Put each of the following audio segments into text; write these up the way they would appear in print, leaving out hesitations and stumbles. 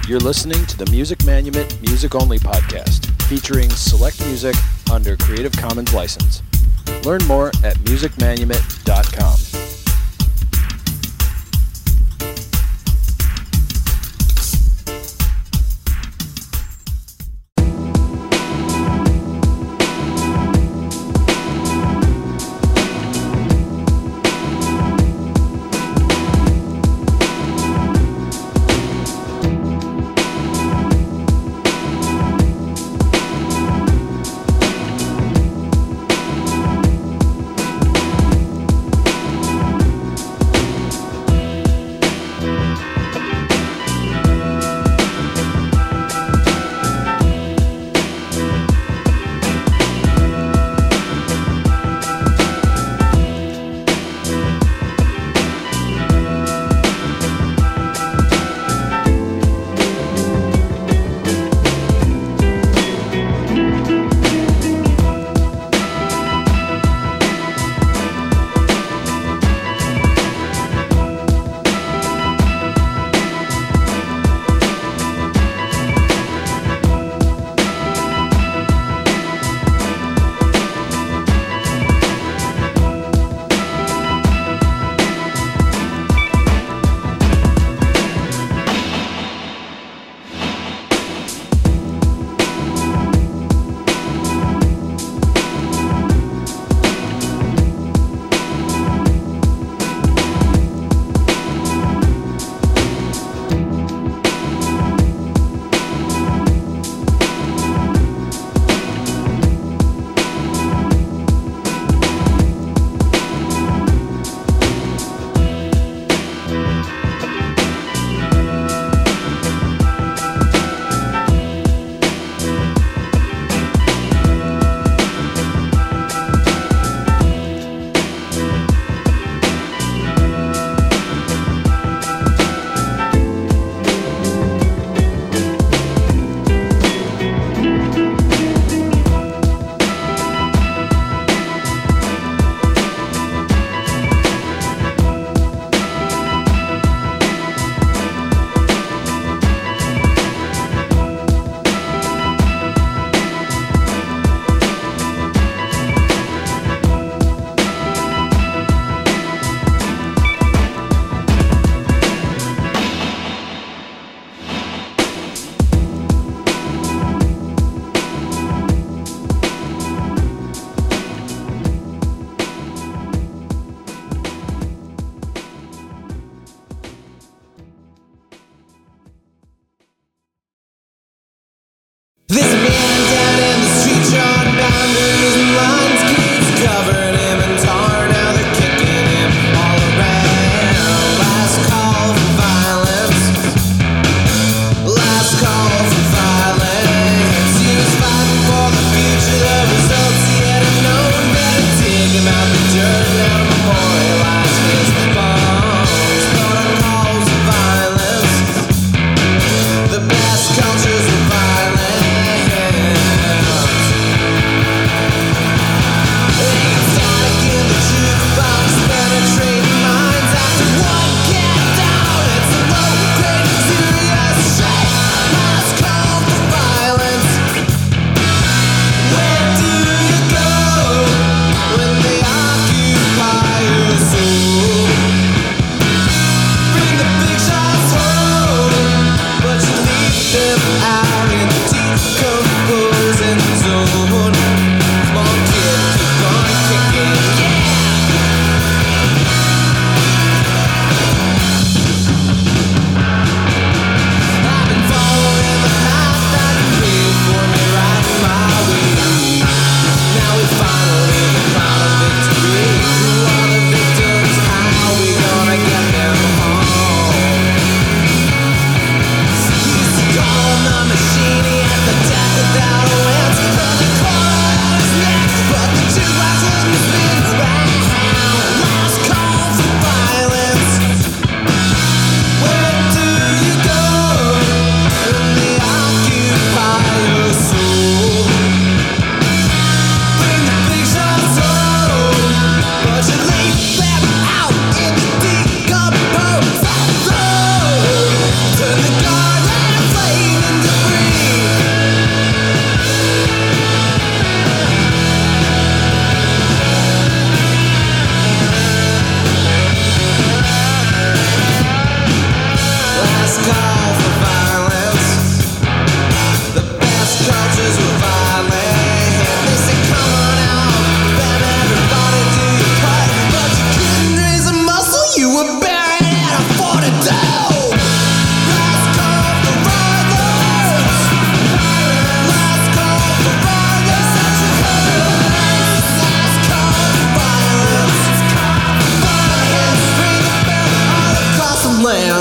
You're listening to the Music Manument Music Only podcast, featuring select music under Creative Commons license. Learn more at musicmanument.com.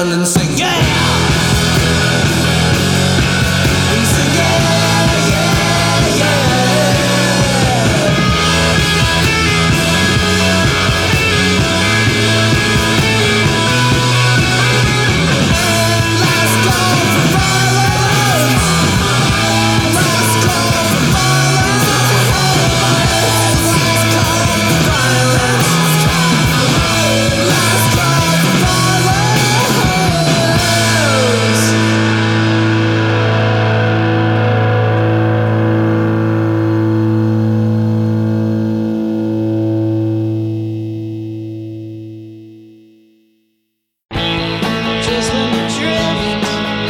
run and sing, yeah! And sing, yeah, yeah, yeah. Last call for violence. Last call for violence. Last call for violence. Last call for violence. Just let me drift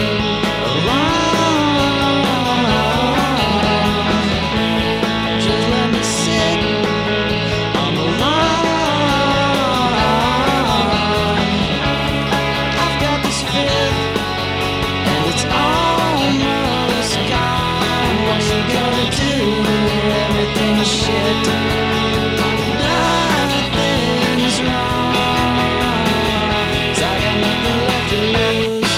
along. Just let me sit on the lawn. I've got this fit, and it's almost gone. What you gonna do? Everything is shit. Nothing's wrong. 'Cause I got nothing left to lose.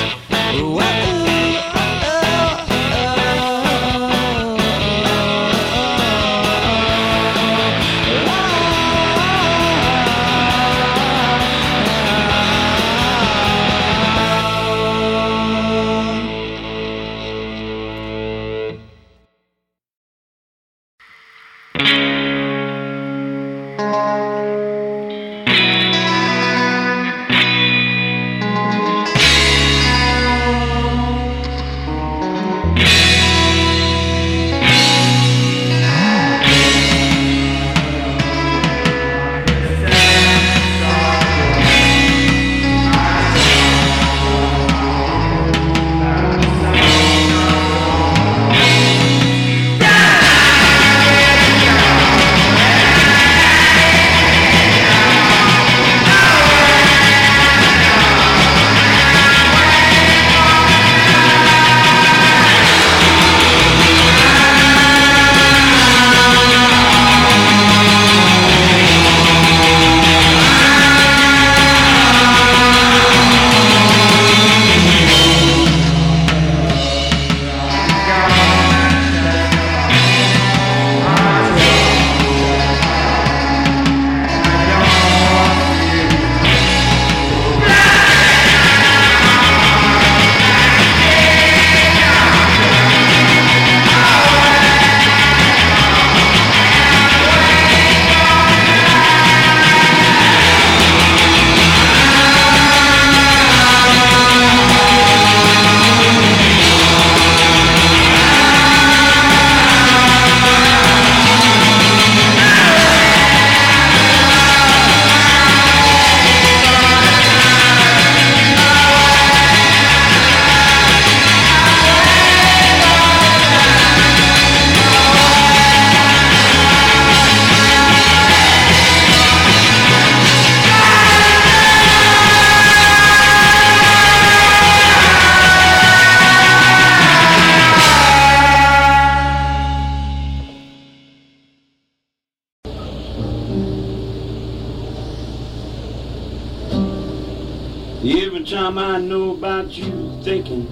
Every time I know about you thinking,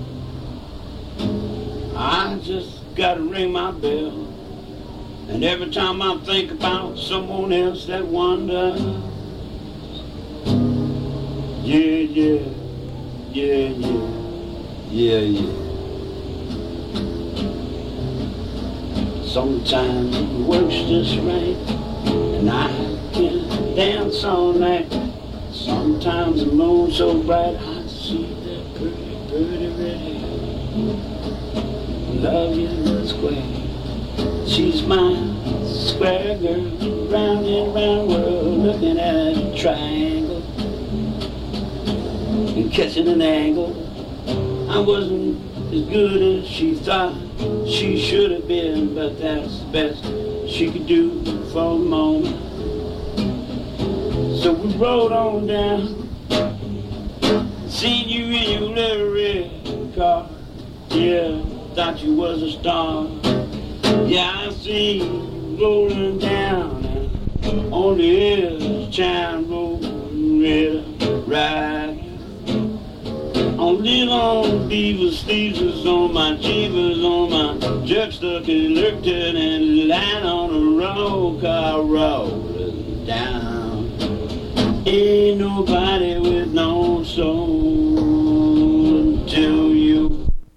I just gotta ring my bell. And every time I think about someone else that wonder, yeah, yeah, yeah, yeah, yeah, yeah. Sometimes it works just right, and I can dance all night. Sometimes the moon's so bright, I see that pretty, pretty red hair. Love you square. She's my square girl, round and round world, looking at a triangle and catching an angle. I wasn't as good as she thought she should have been, but that's the best she could do for a moment. So we rode on down, seen you in your little red car. Yeah, thought you was a star. Yeah, I see you rolling down on the edge, town rolling red, right. Live on beaver steezers, on my jeevers, on my jerk stuck and lurked and lying on a road car rolling down. Ain't nobody with no soul until you.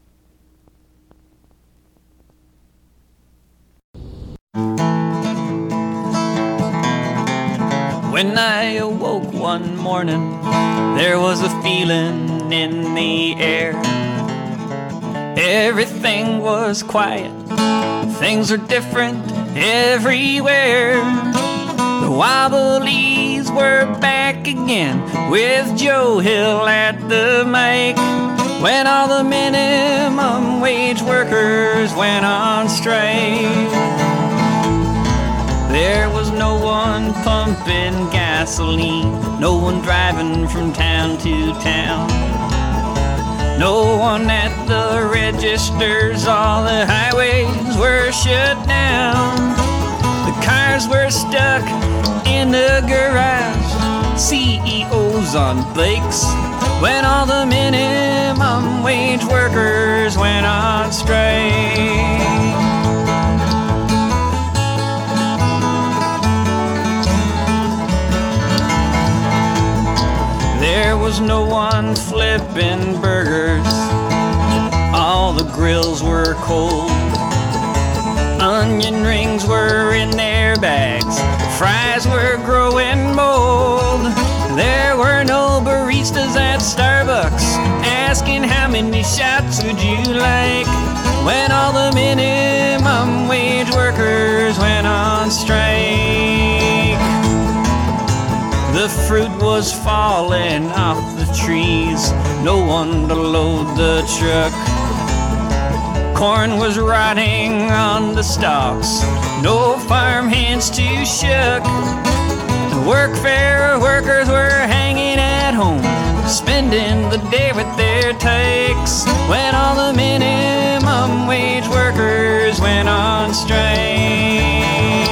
When I awoke one morning, there was a feeling in the air. Everything was quiet, things were different everywhere. The Wobblies were back again with Joe Hill at the mic. When all the minimum wage workers went on strike, there was no one pumping gasoline, no one driving from town to town, no one at the registers, all the highways were shut down. The cars were stuck in the garage, CEOs on bikes, when all the minimum wage workers went on strike. There was no one flipping burgers, all the grills were cold. Onion rings were in their bags, fries were growing mold. There were no baristas at Starbucks asking how many shots would you like, when all the minimum wage workers went on strike. The fruit was falling off the trees, no one to load the truck. Corn was rotting on the stalks, no farm hands to shuck. The workfare workers were hanging at home, spending the day with their tykes, when all the minimum wage workers went on strike.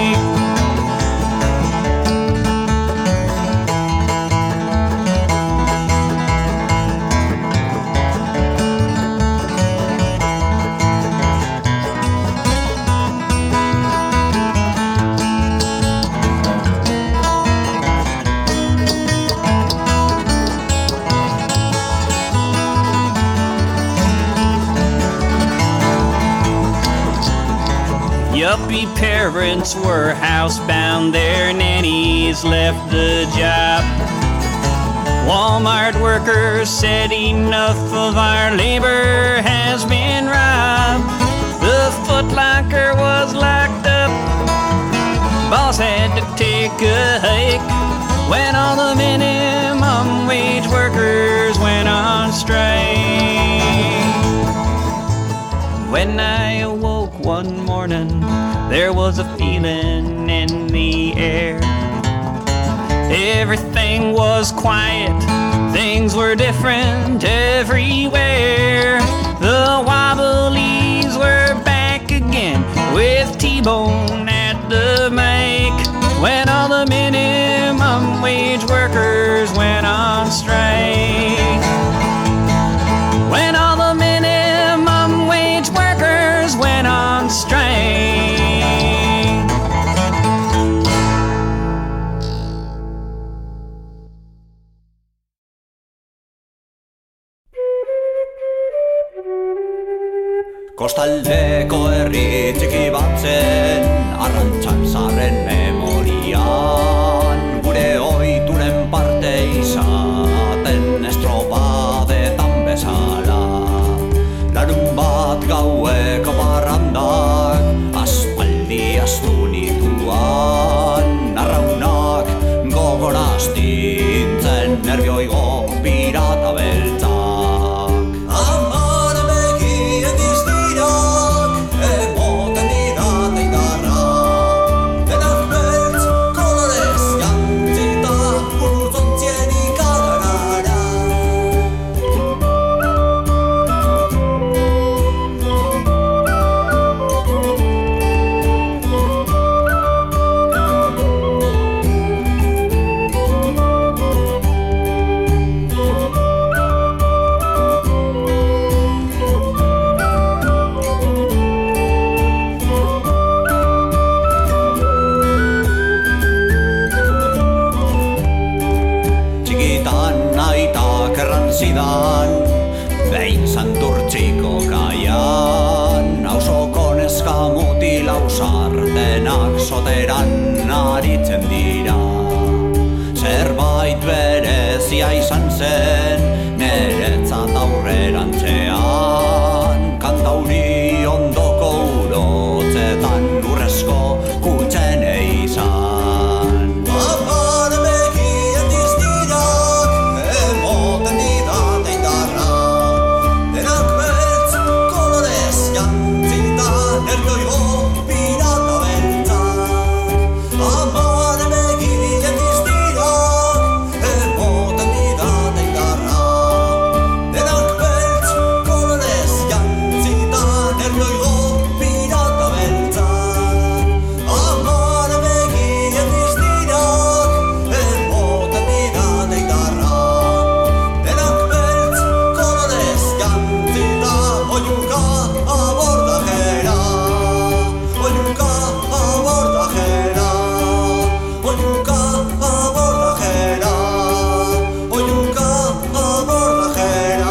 Yuppie parents were housebound, their nannies left the job. Walmart workers said enough of our labor has been robbed. The Foot Locker was locked up, boss had to take a hike, when all the minimum wage workers went on strike. When I awoke one morning, there was a feeling in the air. Everything was quiet, things were different everywhere. The Wobblies were back again with T-Bone at the mic, when all the minimum wage workers went on strike. When all the minimum wage workers went on strike. Kostaldeko herri txiki batzen, Arrantzan zaharren memorian, gure ohituren parte izaten estropadetan bezala. Larun bat gaueko parrandak, aspaldi astu nituan, arraunak gogoraztintzen nervioigo pirata beltzak. zidan behin santurtziko kaian. Ausoko neska mutil ausartenak soteran aritzen dira. Zerbait berezia izan zen neretzat aurrerantzean. Kantauri ondoko urotzetan urrezko kutzen eizan. Amar begien diztirak emoten didan eindarra. Denak beltz kolorez jantzitan erioigo pirata beltza. Amar begien diztirak emoten didan eindarra. Denak beltz kolorez jantzitan erioigo pirata beltza. Amar begien diztirak emoten didan eindarra. Denak beltz kolorez jantzitan oiuka abordajera. Oiuka abordajera. Oiuka abordajera. Oiuka abordajera.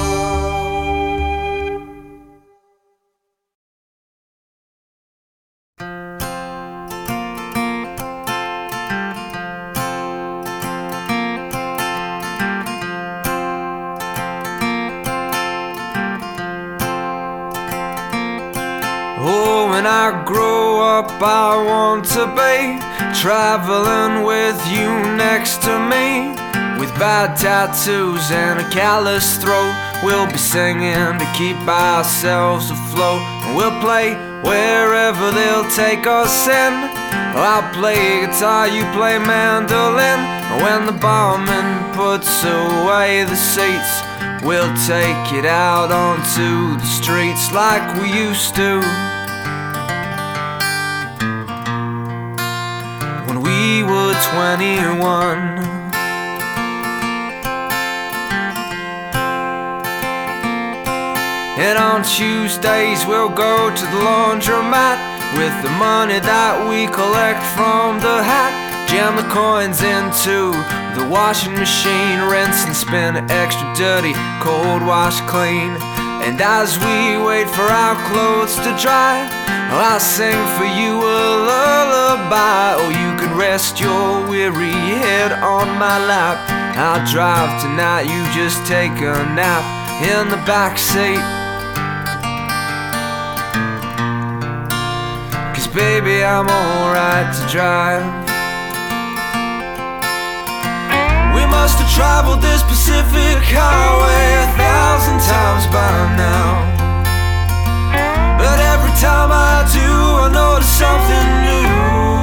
Oh, when I grow up, I want to be traveling with you next to me. With bad tattoos and a callous throat, we'll be singing to keep ourselves afloat. And we'll play wherever they'll take us in. I'll play guitar, you play mandolin. And when the barman puts away the seats, we'll take it out onto the streets like we used to when we were 21. And on Tuesdays we'll go to the laundromat with the money that we collect from the hat. Jam the coins into the washing machine, rinse and spin extra dirty, cold wash clean. And as we wait for our clothes to dry, I'll sing for you a lullaby. Oh, you can rest your weary head on my lap. I'll drive tonight, you just take a nap in the backseat. 'Cause baby, I'm alright to drive. We must have traveled this Pacific highway 1,000 times by now. But every time I do, I notice something new.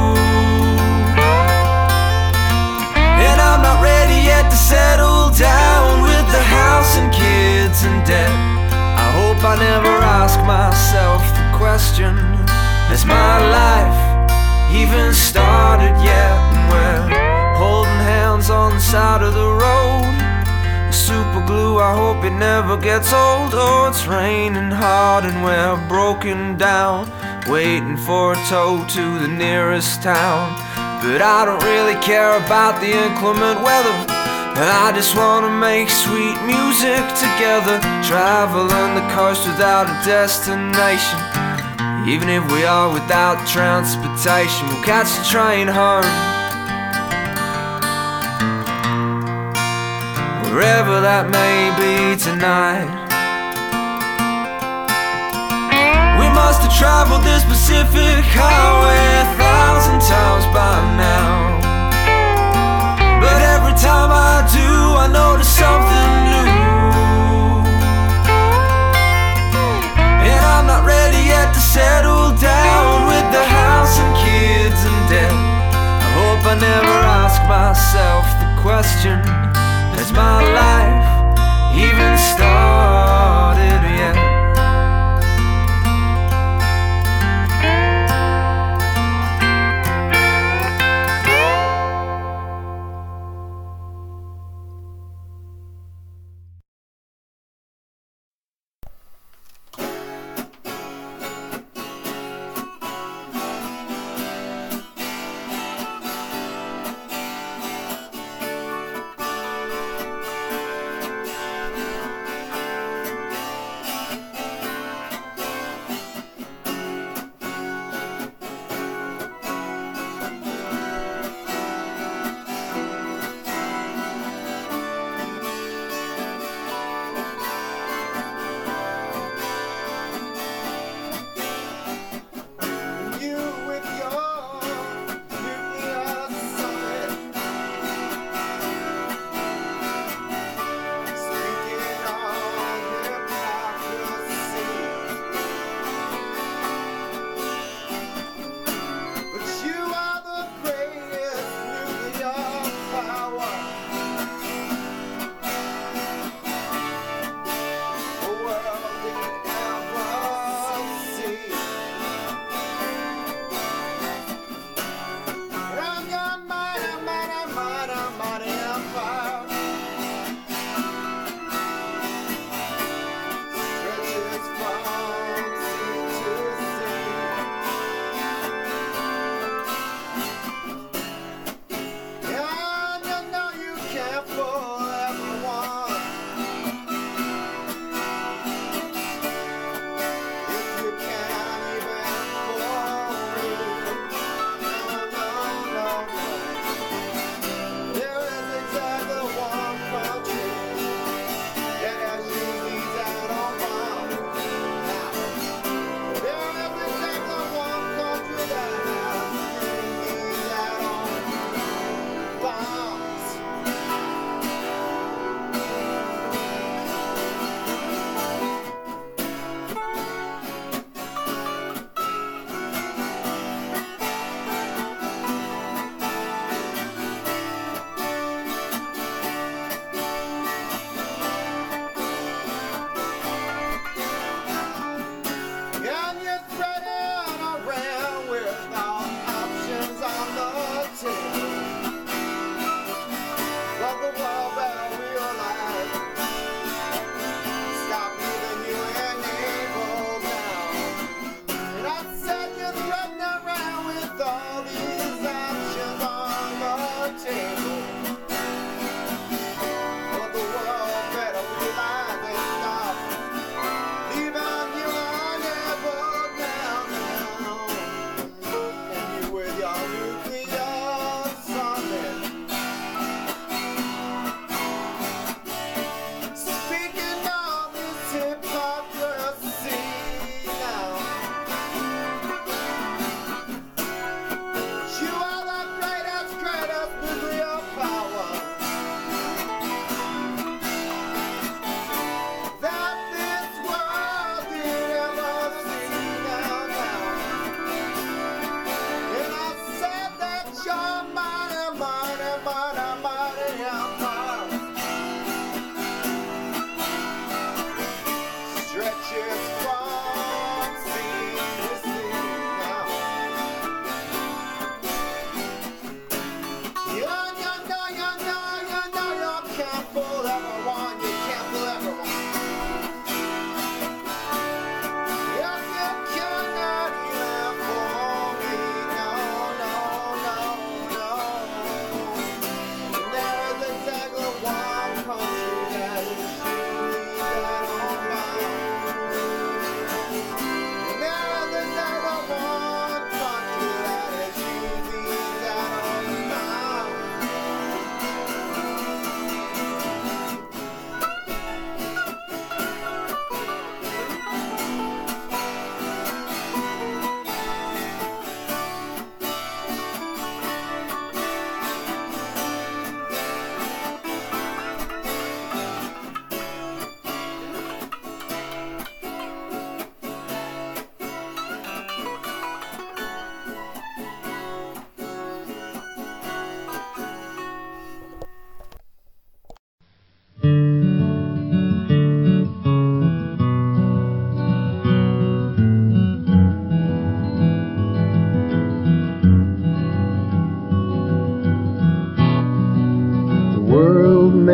And I'm not ready yet to settle down with the house and kids and debt. I hope I never ask myself the question, has my life even started yet? And we're holding hands on the side of the road. Super glue, I hope it never gets old. Oh, it's raining hard and we're broken down, waiting for a tow to the nearest town. But I don't really care about the inclement weather. I just wanna make sweet music together, traveling the coast without a destination. Even if we are without transportation, we'll catch the train home, wherever that may be tonight. We must have traveled this Pacific highway 1,000 times by now. But every time I do, I notice something new. And I'm not ready yet to settle down with the house and kids and debt. I hope I never ask myself the question, has my life even started yet?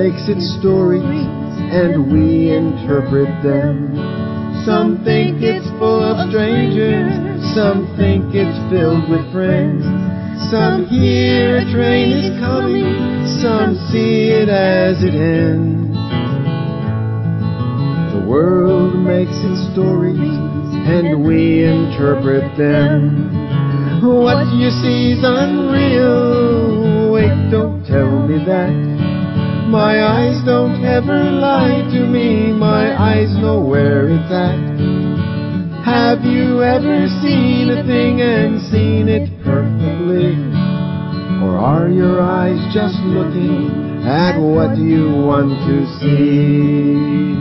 makes its stories, and we interpret them. Some think it's full of strangers, some think it's filled with friends. Some hear a train is coming, some see it as it ends. The world makes its stories, and we interpret them. What you see's unreal, wait, don't tell me that. My eyes don't ever lie to me, my eyes know where it's at. Have you ever seen a thing and seen it perfectly? Or are your eyes just looking at what you want to see?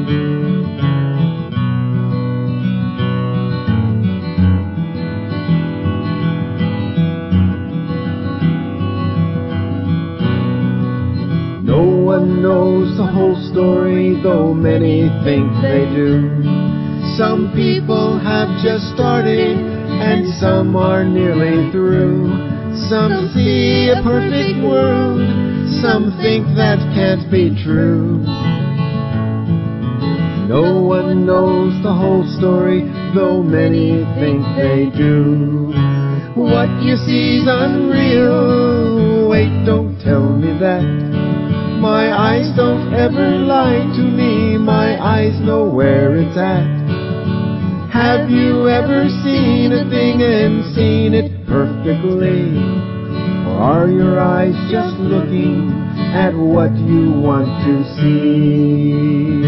No one knows the whole story, though many think they do. Some people have just started, and some are nearly through. Some see a perfect world, some think that can't be true. No one knows the whole story, though many think they do. What you see's unreal, wait, don't tell me that. My eyes don't ever lie to me, my eyes know where it's at. Have you ever seen a thing and seen it perfectly? Or are your eyes just looking at what you want to see?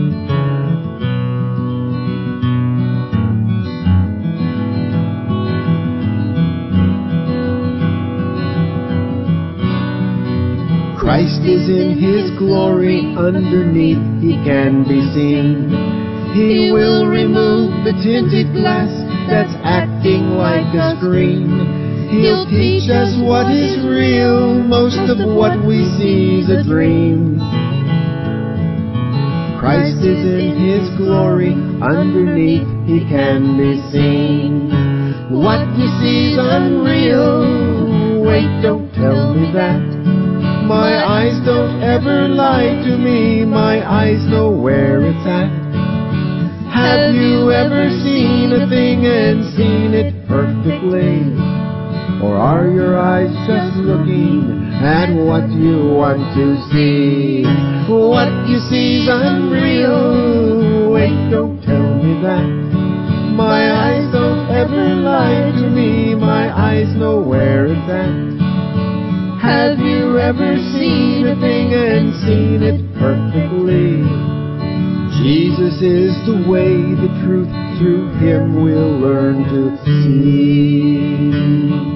Christ is in His glory, underneath He can be seen. He will remove the tinted glass that's acting like a screen. He'll teach us what is real, most of what we see's a dream. Christ is in His glory, underneath He can be seen. What you see's unreal, wait, don't tell me that. My eyes don't ever lie to me, my eyes know where it's at. Have you ever seen a thing and seen it perfectly? Or are your eyes just looking at what you want to see? What you see's unreal, wait, don't tell me that. My eyes don't ever lie to me, my eyes know where it's at. Have you ever seen a thing and seen it perfectly? Jesus is the way, the truth, through Him we'll learn to see.